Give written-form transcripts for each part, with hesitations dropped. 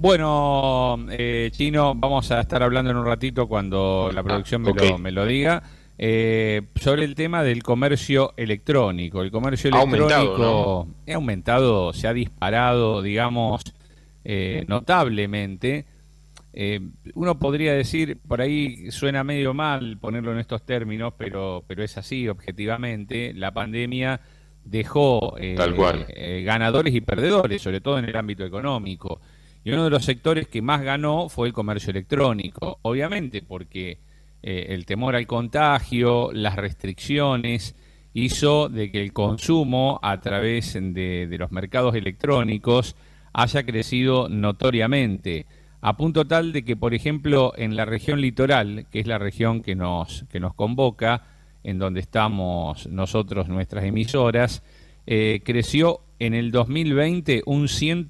Bueno, Chino, vamos a estar hablando en un ratito cuando la producción Ok. me lo diga, sobre el tema del comercio electrónico. El comercio Ha aumentado, ¿no? electrónico ha aumentado, se ha disparado, digamos, notablemente. Eh, Uno podría decir, por ahí suena medio mal ponerlo en estos términos, pero es así, objetivamente. La pandemia dejó Tal cual. ganadores y perdedores, sobre todo en el ámbito económico. Y uno de los sectores que más ganó fue el comercio electrónico, obviamente porque el temor al contagio, las restricciones, hizo de que el consumo a través de los mercados electrónicos haya crecido notoriamente, a punto tal de que, por ejemplo, en la región litoral, que es la región que nos convoca, en donde estamos nosotros, nuestras emisoras, creció en el 2020 un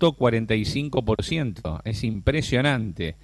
145%. Es impresionante.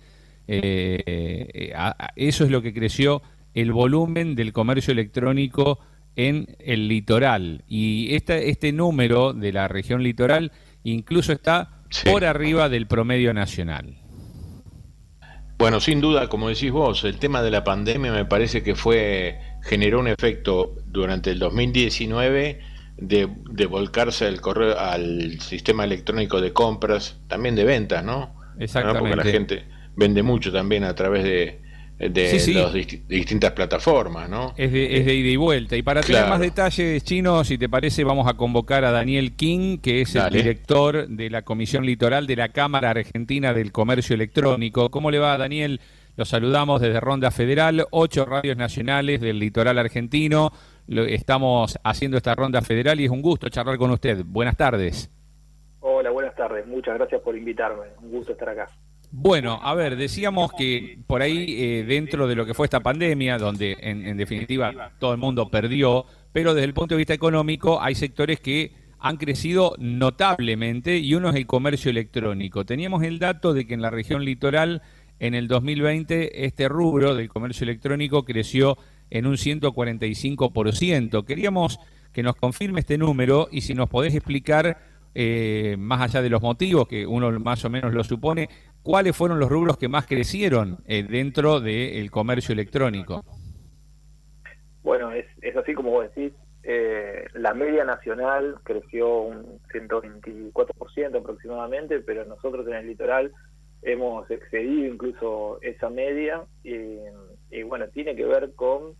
Eso es lo que creció el volumen del comercio electrónico en el litoral. Y este número de la región litoral incluso está Sí. por arriba del promedio nacional. Bueno, sin duda, como decís vos, el tema de la pandemia me parece que generó un efecto durante el 2019 de volcarse al sistema electrónico de compras, también de ventas, ¿no? Porque la Exactamente. gente vende mucho también a través Sí, de sí, las distintas plataformas, ¿no? es de ida y vuelta. Y para tener más Claro, detalles, Chino, si te parece, vamos a convocar a Daniel King, que es el dale. director de la Comisión Litoral de la Cámara Argentina del Comercio Electrónico. ¿Cómo le va, Daniel? Los saludamos desde Ronda Federal, 8 radios nacionales del litoral argentino. Estamos haciendo esta ronda federal y es un gusto charlar con usted. Buenas tardes. Hola, buenas tardes. Muchas gracias por invitarme. Un gusto estar acá. Bueno, a ver, decíamos que por ahí dentro de lo que fue esta pandemia, donde en definitiva todo el mundo perdió, pero desde el punto de vista económico hay sectores que han crecido notablemente y uno es el comercio electrónico. Teníamos el dato de que en la región litoral en el 2020 este rubro del comercio electrónico creció en un 145%. Queríamos que nos confirme este número y si nos podés explicar, más allá de los motivos que uno más o menos lo supone, ¿cuáles fueron los rubros que más crecieron dentro del comercio electrónico? Bueno, es así como vos decís. La media nacional creció un 124% aproximadamente, pero nosotros en el litoral hemos excedido incluso esa media. Y bueno, tiene que ver con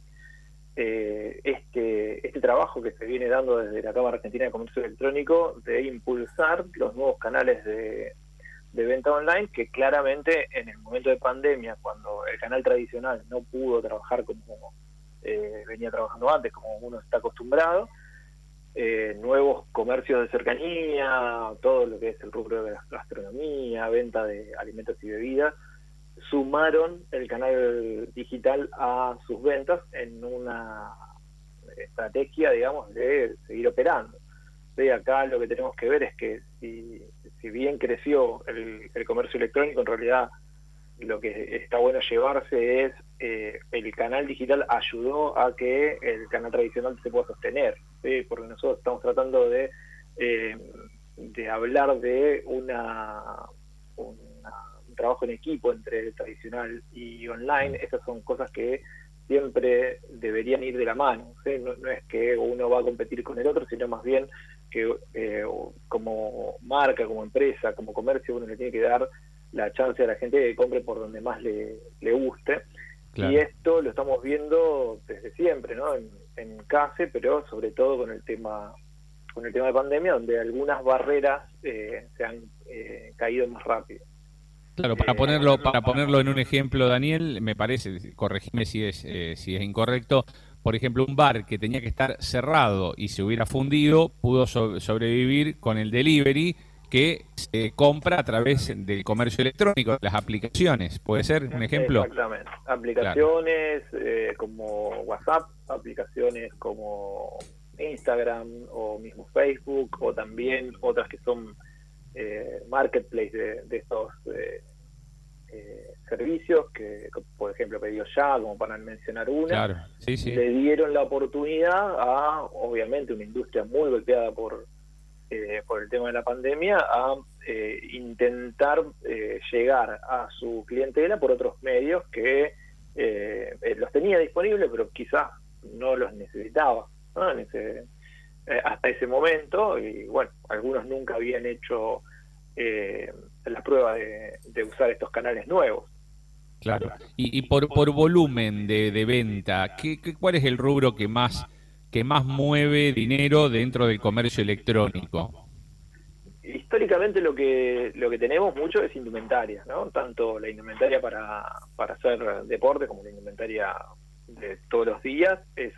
este trabajo que se viene dando desde la Cámara Argentina de Comercio Electrónico de impulsar los nuevos canales de venta online, que claramente en el momento de pandemia, cuando el canal tradicional no pudo trabajar como venía trabajando antes, como uno está acostumbrado, nuevos comercios de cercanía, todo lo que es el rubro de la gastronomía, venta de alimentos y bebidas, sumaron el canal digital a sus ventas en una estrategia, digamos, de seguir operando. De acá lo que tenemos que ver es que si bien creció el comercio electrónico, en realidad lo que está bueno llevarse es el canal digital ayudó a que el canal tradicional se pueda sostener, ¿sí? Porque nosotros estamos tratando de hablar de un trabajo en equipo entre el tradicional y online. Esas son cosas que siempre deberían ir de la mano, ¿sí? No es que uno va a competir con el otro, sino más bien que como marca, como empresa, como comercio, uno le tiene que dar la chance a la gente de que compre por donde más le guste. Y Claro. esto lo estamos viendo desde siempre, ¿no? En CASE, pero sobre todo con el tema de pandemia, donde algunas barreras se han caído más rápido. Claro, para ponerlo en un ejemplo, Daniel, me parece, corregime si es incorrecto, por ejemplo, un bar que tenía que estar cerrado y se hubiera fundido, pudo sobrevivir con el delivery que se compra a través del comercio electrónico, las aplicaciones. ¿Puede ser un ejemplo? Exactamente. Claro. Aplicaciones como WhatsApp, aplicaciones como Instagram o mismo Facebook, o también otras que son marketplace de estos servicios, que por ejemplo Pedido Ya, como para mencionar una, Claro, sí, sí. le dieron la oportunidad a, obviamente, una industria muy golpeada por el tema de la pandemia, a intentar llegar a su clientela por otros medios que los tenía disponibles, pero quizás no los necesitaba, ¿no? Hasta ese momento, y bueno, algunos nunca habían hecho la prueba de usar estos canales nuevos. Claro. Y por volumen de venta, ¿cuál es el rubro que más mueve dinero dentro del comercio electrónico? Históricamente lo que tenemos mucho es indumentaria, ¿no? Tanto la indumentaria para hacer deporte como la indumentaria de todos los días es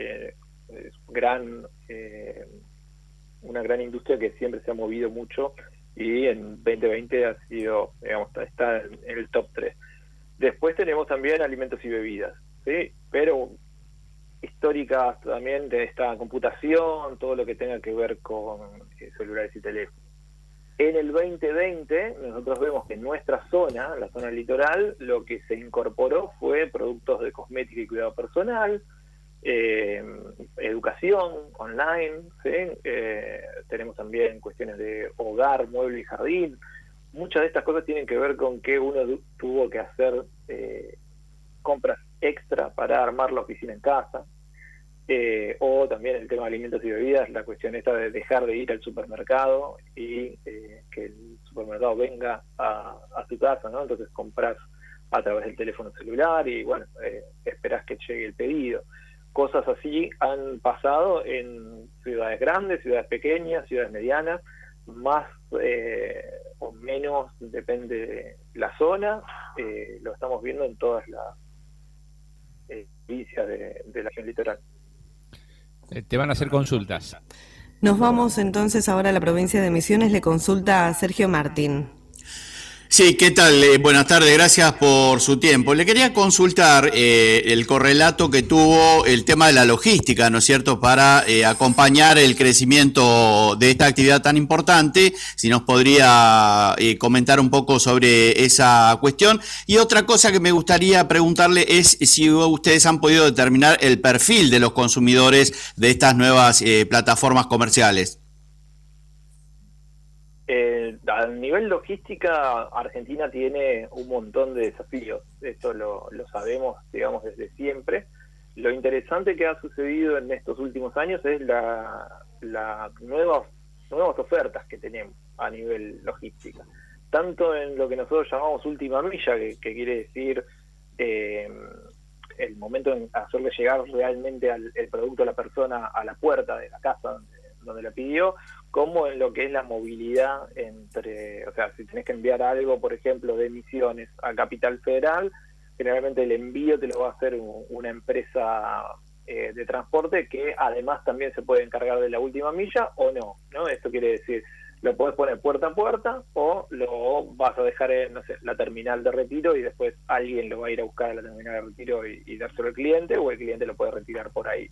una gran industria que siempre se ha movido mucho, y en 2020 ha sido, digamos, está en el top 3. Después tenemos también alimentos y bebidas, ¿sí? Pero históricas también de esta computación, todo lo que tenga que ver con celulares y teléfonos. En el 2020 nosotros vemos que en nuestra zona, la zona litoral, lo que se incorporó fue productos de cosmética y cuidado personal, educación online, ¿sí? Tenemos también cuestiones de hogar, mueble y jardín. Muchas de estas cosas tienen que ver con que uno tuvo que hacer compras extra para armar la oficina en casa, o también el tema de alimentos y bebidas, la cuestión esta de dejar de ir al supermercado y que el supermercado venga a tu casa, ¿no? Entonces compras a través del teléfono celular y bueno, esperás que llegue el pedido. Cosas así han pasado en ciudades grandes, ciudades pequeñas, ciudades medianas, más o menos, depende de la zona. Lo estamos viendo en todas las provincias de la región litoral. Te van a hacer consultas. Nos vamos entonces ahora a la provincia de Misiones. Le consulta a Sergio Martín. Sí, ¿qué tal? Buenas tardes, gracias por su tiempo. Le quería consultar el correlato que tuvo el tema de la logística, ¿no es cierto?, para acompañar el crecimiento de esta actividad tan importante. Si nos podría comentar un poco sobre esa cuestión. Y otra cosa que me gustaría preguntarle es si ustedes han podido determinar el perfil de los consumidores de estas nuevas plataformas comerciales. A nivel logística, Argentina tiene un montón de desafíos. Esto lo sabemos, digamos, desde siempre. Lo interesante que ha sucedido en estos últimos años es las nuevas ofertas que tenemos a nivel logística. Tanto en lo que nosotros llamamos última milla, que quiere decir el momento en hacerle llegar realmente el producto a la persona a la puerta de la casa donde la pidió, como en lo que es la movilidad o sea, si tenés que enviar algo, por ejemplo, de Misiones a Capital Federal, generalmente el envío te lo va a hacer una empresa de transporte que además también se puede encargar de la última milla o no, ¿no? Esto quiere decir, lo podés poner puerta a puerta o lo vas a dejar en, no sé, la terminal de retiro y después alguien lo va a ir a buscar a la terminal de retiro y dárselo al cliente, o el cliente lo puede retirar por ahí.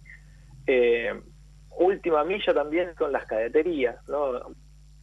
Última milla también son las cadeterías, ¿no?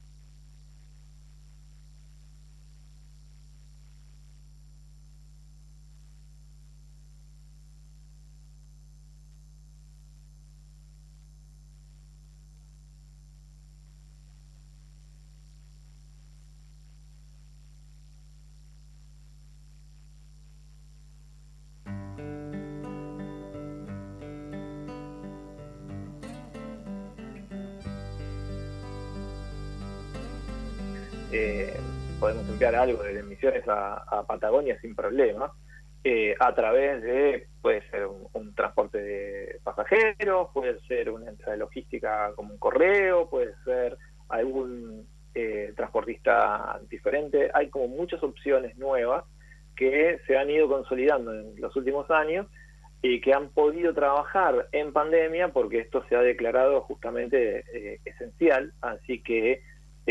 Podemos enviar algo desde Misiones a Patagonia sin problema, a través de, puede ser un transporte de pasajeros, puede ser una entrada de logística como un correo, puede ser algún transportista diferente. Hay como muchas opciones nuevas que se han ido consolidando en los últimos años y que han podido trabajar en pandemia porque esto se ha declarado justamente esencial, así que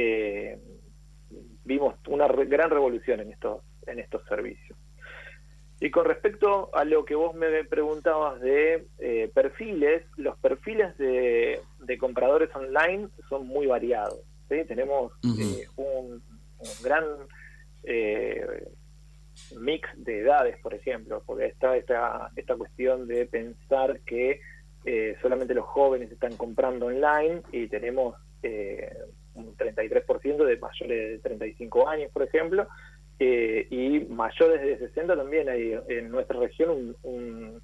vimos una gran revolución en estos servicios. Y con respecto a lo que vos me preguntabas de perfiles, los perfiles de compradores online son muy variados, ¿sí? Tenemos un gran mix de edades, por ejemplo, porque está esta cuestión de pensar que solamente los jóvenes están comprando online, y tenemos un 33% de mayores de 35 años, por ejemplo, y mayores de 60 también hay en nuestra región un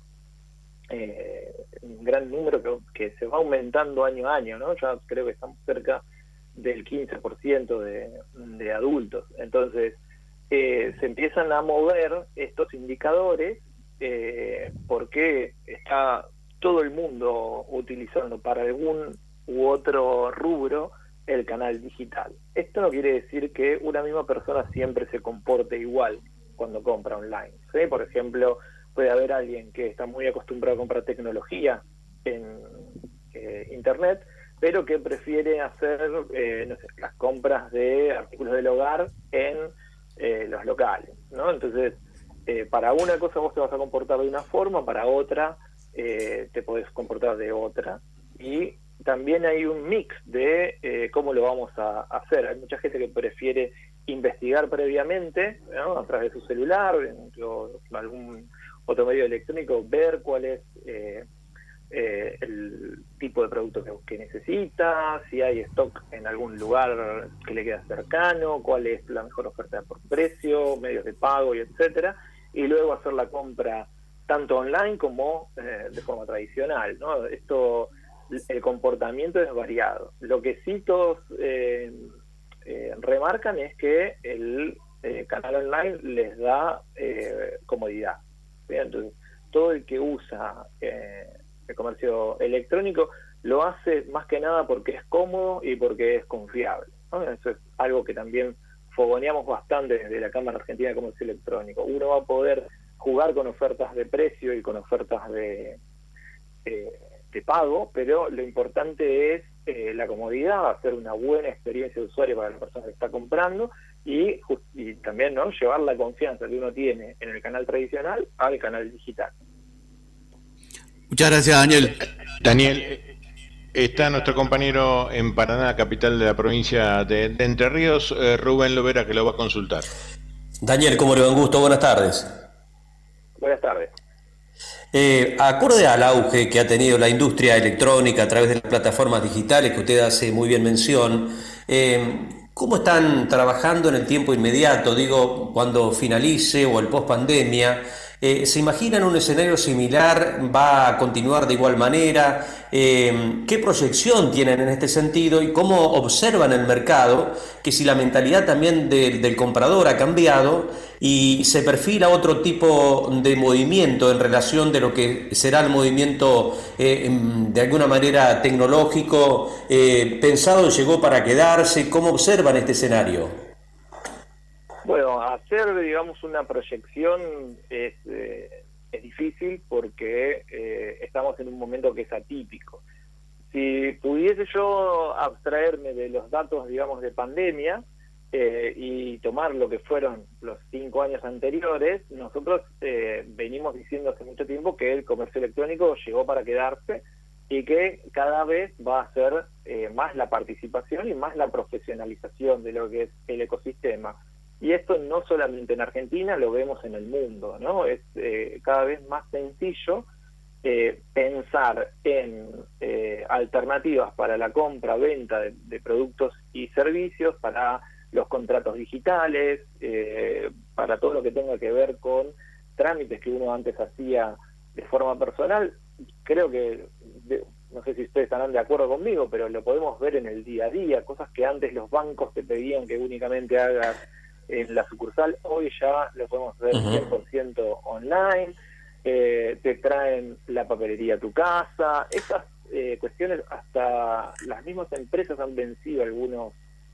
gran número que se va aumentando año a año, ¿no? Ya creo que estamos cerca del 15% de adultos. Entonces, se empiezan a mover estos indicadores porque está todo el mundo utilizando para algún u otro rubro el canal digital. Esto no quiere decir que una misma persona siempre se comporte igual cuando compra online, ¿sí? Por ejemplo, puede haber alguien que está muy acostumbrado a comprar tecnología en Internet, pero que prefiere hacer no sé, las compras de artículos del hogar en los locales, ¿no? Entonces, para una cosa vos te vas a comportar de una forma, para otra te podés comportar de otra. Y también hay un mix de cómo lo vamos a hacer. Hay mucha gente que prefiere investigar previamente, ¿no? A través de su celular, o algún otro medio electrónico, ver cuál es el tipo de producto que necesita, si hay stock en algún lugar que le queda cercano, cuál es la mejor oferta por precio, medios de pago y etcétera, y luego hacer la compra tanto online como de forma tradicional, ¿no? Esto, el comportamiento es variado. Lo que sí todos remarcan es que el canal online les da comodidad, ¿sí? Entonces, todo el que usa el comercio electrónico lo hace más que nada porque es cómodo y porque es confiable, ¿no? Eso es algo que también fogoneamos bastante desde la Cámara Argentina de Comercio Electrónico. Uno va a poder jugar con ofertas de precio y con ofertas de pago, pero lo importante es la comodidad, hacer una buena experiencia de usuario para la persona que está comprando y también, ¿no?, llevar la confianza que uno tiene en el canal tradicional al canal digital. Muchas gracias, Daniel. Daniel, está nuestro compañero en Paraná, capital de la provincia de Entre Ríos, Rubén Lovera, que lo va a consultar. Daniel, ¿cómo le va? Un gusto, buenas tardes. Buenas tardes. Acorde al auge que ha tenido la industria electrónica a través de las plataformas digitales que usted hace muy bien mención, ¿cómo están trabajando en el tiempo inmediato? Digo, cuando finalice o el post pandemia, ¿se imaginan un escenario similar? ¿Va a continuar de igual manera? ¿Qué proyección tienen en este sentido? ¿Y cómo observan el mercado? Que si la mentalidad también del comprador ha cambiado y se perfila otro tipo de movimiento en relación de lo que será el movimiento de alguna manera tecnológico, pensado, llegó para quedarse. ¿Cómo observan este escenario? Bueno, hacer, digamos, una proyección es difícil porque estamos en un momento que es atípico. Si pudiese yo abstraerme de los datos, digamos, de pandemia y tomar lo que fueron los 5 años anteriores, nosotros venimos diciendo hace mucho tiempo que el comercio electrónico llegó para quedarse y que cada vez va a ser más la participación y más la profesionalización de lo que es el ecosistema. Y esto no solamente en Argentina, lo vemos en el mundo, ¿no? Es cada vez más sencillo pensar en alternativas para la compra-venta de productos y servicios, para los contratos digitales, para todo lo que tenga que ver con trámites que uno antes hacía de forma personal. Creo que, no sé si ustedes estarán de acuerdo conmigo, pero lo podemos ver en el día a día, cosas que antes los bancos te pedían que únicamente hagas en la sucursal, hoy ya lo podemos ver 100% online, te traen la papelería a tu casa. Estas cuestiones, hasta las mismas empresas han vencido algunos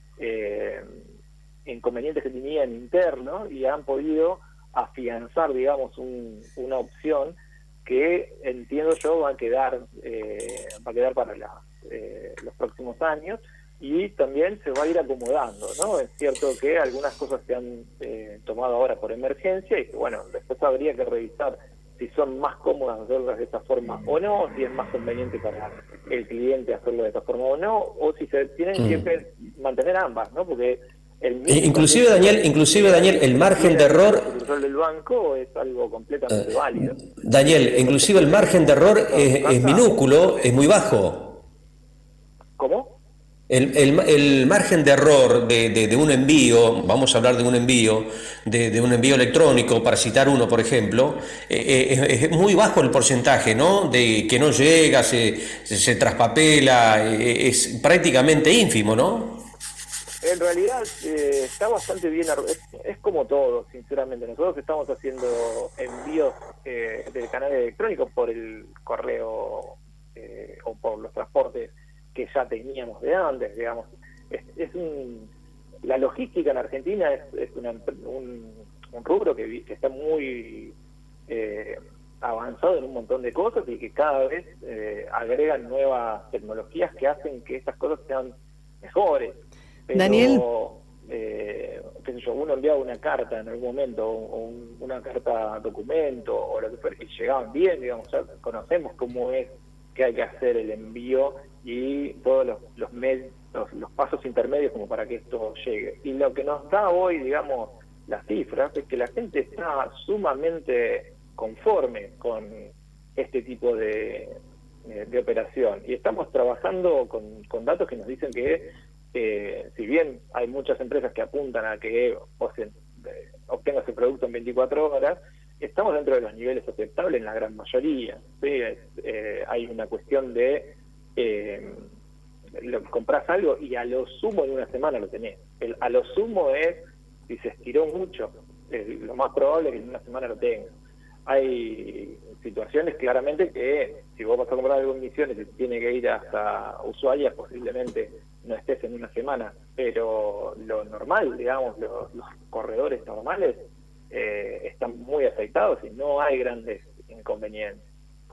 inconvenientes que tenían internos y han podido afianzar, digamos, una opción que entiendo yo va a quedar para los próximos años. Y también se va a ir acomodando, ¿no? Es cierto que algunas cosas se han tomado ahora por emergencia y que, bueno, después habría que revisar si son más cómodas hacerlas de esta forma o no, si es más conveniente para el cliente hacerlo de esta forma o no, o si se tienen que mantener ambas, ¿no? Porque inclusive Daniel, el margen de error... El control del banco es algo completamente válido. Daniel, inclusive el margen de error es minúsculo, es muy bajo. ¿Cómo? El margen de error de un envío, vamos a hablar de un envío, de un envío electrónico, para citar uno, por ejemplo, es muy bajo el porcentaje, ¿no? De que no llega, se traspapela, es prácticamente ínfimo, ¿no? En realidad está bastante bien, es como todo, sinceramente. Nosotros estamos haciendo envíos del canal electrónico por el correo o por los transportes que ya teníamos de antes, digamos. La logística en Argentina es un rubro que está muy avanzado en un montón de cosas y que cada vez agregan nuevas tecnologías que hacen que estas cosas sean mejores. Pero, Daniel, qué sé yo, uno enviaba una carta en algún momento, o una carta documento, o lo que fuera, y llegaban bien, digamos, ya conocemos cómo es que hay que hacer el envío y todos los pasos intermedios como para que esto llegue. Y lo que nos da hoy, digamos, las cifras, es que la gente está sumamente conforme con este tipo de operación. Y estamos trabajando con datos que nos dicen que si bien hay muchas empresas que apuntan a que obtenga ese producto en 24 horas, estamos dentro de los niveles aceptables en la gran mayoría. ¿Sí? Hay una cuestión de compras algo y a lo sumo en una semana lo tenés. A lo sumo es, si se estiró mucho, lo más probable es que en una semana lo tengas. Hay situaciones claramente que si vos vas a comprar algo en Misiones y tiene que ir hasta Ushuaia, posiblemente no estés en una semana, pero lo normal, digamos, los corredores normales están muy afectados y no hay grandes inconvenientes.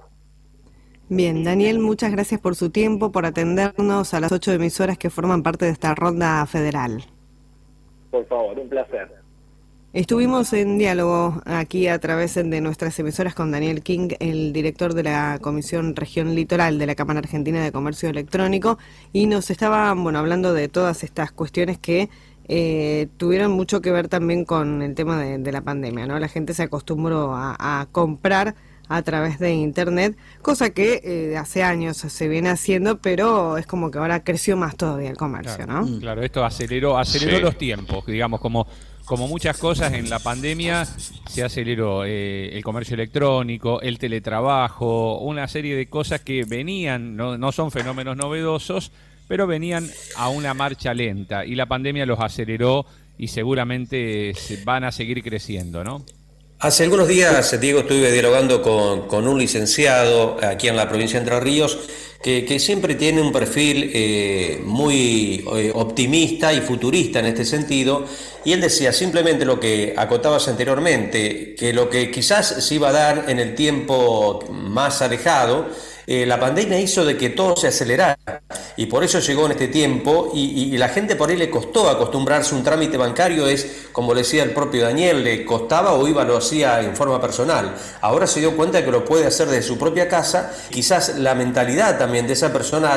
bien, Daniel, muchas gracias por su tiempo, por atendernos a las 8 emisoras que forman parte de esta ronda federal. Por favor, un placer. Estuvimos en diálogo aquí a través de nuestras emisoras con Daniel King, el director de la Comisión Región Litoral de la Cámara Argentina de Comercio Electrónico, y nos estaba hablando de todas estas cuestiones que tuvieron mucho que ver también con el tema de la pandemia, ¿no? La gente se acostumbró a comprar a través de internet, cosa que hace años se viene haciendo, pero es como que ahora creció más todavía el comercio, claro, ¿no? Claro, esto aceleró sí. Los tiempos, digamos, como muchas cosas en la pandemia se aceleró el comercio electrónico, el teletrabajo, una serie de cosas que venían, no son fenómenos novedosos, pero venían a una marcha lenta y la pandemia los aceleró y seguramente van a seguir creciendo, ¿no? Hace algunos días, Diego, estuve dialogando con un licenciado aquí en la provincia de Entre Ríos que siempre tiene un perfil muy optimista y futurista en este sentido, y él decía simplemente lo que acotabas anteriormente, que lo que quizás se iba a dar en el tiempo más alejado, la pandemia hizo de que todo se acelerara y por eso llegó en este tiempo y la gente por ahí le costó acostumbrarse a un trámite bancario, es como le decía el propio Daniel, le costaba o lo hacía en forma personal. Ahora se dio cuenta que lo puede hacer desde su propia casa. Quizás la mentalidad también de esa persona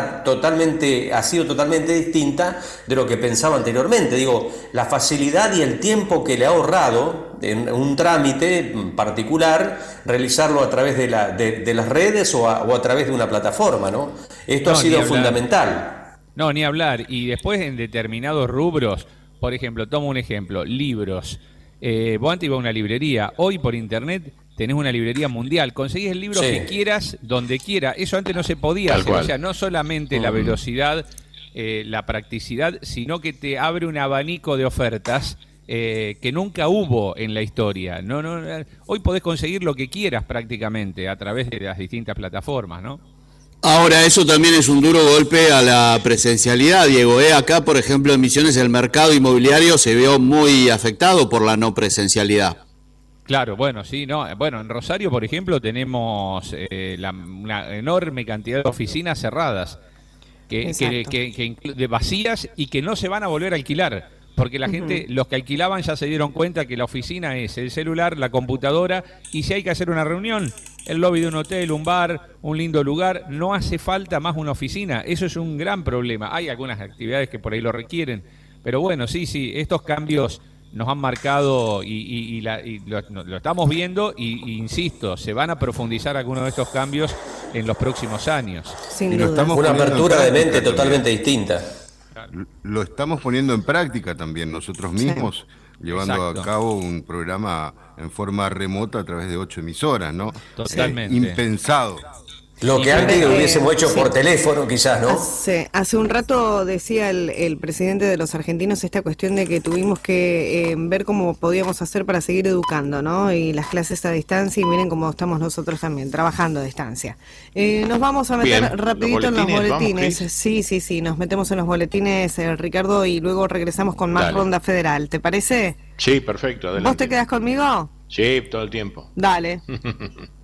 ha sido totalmente distinta de lo que pensaba anteriormente. Digo, la facilidad y el tiempo que le ha ahorrado en un trámite particular, realizarlo a través de las redes o a través de una plataforma, ¿no? Esto ha sido fundamental. No, ni hablar. Y después en determinados rubros, por ejemplo, tomo un ejemplo, libros. Vos antes ibas a una librería, hoy por internet tenés una librería mundial, conseguís el libro que quieras, donde quiera. Eso antes no se podía hacer, o sea, no solamente la velocidad, la practicidad, sino que te abre un abanico de ofertas que nunca hubo en la historia. Hoy podés conseguir lo que quieras prácticamente a través de las distintas plataformas, ¿no? Ahora, eso también es un duro golpe a la presencialidad, Diego. Acá, por ejemplo, en Misiones el mercado inmobiliario se vio muy afectado por la no presencialidad. Claro, bueno, sí, en Rosario, por ejemplo, tenemos una enorme cantidad de oficinas cerradas, de vacías y que no se van a volver a alquilar. Porque la gente, los que alquilaban ya se dieron cuenta que la oficina es el celular, la computadora, y si hay que hacer una reunión, el lobby de un hotel, un bar, un lindo lugar, no hace falta más una oficina. Eso es un gran problema. Hay algunas actividades que por ahí lo requieren, pero bueno, sí, estos cambios nos han marcado y lo estamos viendo y insisto, se van a profundizar algunos de estos cambios en los próximos años. Sin duda. Una apertura de mente totalmente distinta. lo estamos poniendo en práctica también nosotros mismos, llevando Exacto. a cabo un programa en forma remota a través de 8 emisoras, ¿no? Totalmente. Impensado. Lo que antes hubiésemos hecho por teléfono, quizás, ¿no? Hace un rato decía el presidente de los argentinos esta cuestión de que tuvimos que ver cómo podíamos hacer para seguir educando, ¿no? Y las clases a distancia, y miren cómo estamos nosotros también, trabajando a distancia. Nos vamos a meter Bien, rapidito en los boletines. Vamos, sí, nos metemos en los boletines, Ricardo, y luego regresamos con más ronda federal. ¿Te parece? Sí, perfecto, adelante. ¿Vos te quedás conmigo? Sí, todo el tiempo. Dale.